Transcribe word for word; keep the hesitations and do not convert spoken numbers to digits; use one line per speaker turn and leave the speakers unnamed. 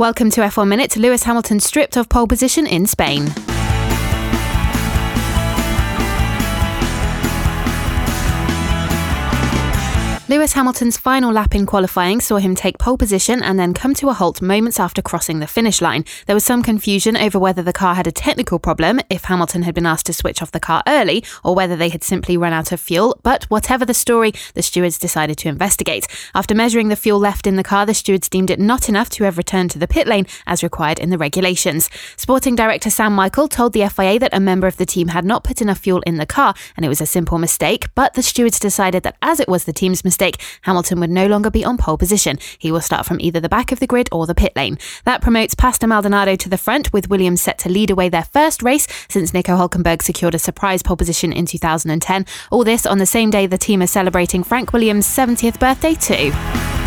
Welcome to F one Minute. Lewis Hamilton stripped of pole position in Spain. Lewis Hamilton's final lap in qualifying saw him take pole position and then come to a halt moments after crossing the finish line. There was some confusion over whether the car had a technical problem, if Hamilton had been asked to switch off the car early, or whether they had simply run out of fuel. But whatever the story, the stewards decided to investigate. After measuring the fuel left in the car, the stewards deemed it not enough to have returned to the pit lane as required in the regulations. Sporting director Sam Michael told the F I A that a member of the team had not put enough fuel in the car and it was a simple mistake, but the stewards decided that as it was the team's mistake, Hamilton would no longer be on pole position. He will start from either the back of the grid or the pit lane. That promotes Pastor Maldonado to the front, with Williams set to lead away their first race since Nico Hülkenberg secured a surprise pole position in two thousand ten. All this on the same day the team is celebrating Frank Williams' seventieth birthday too.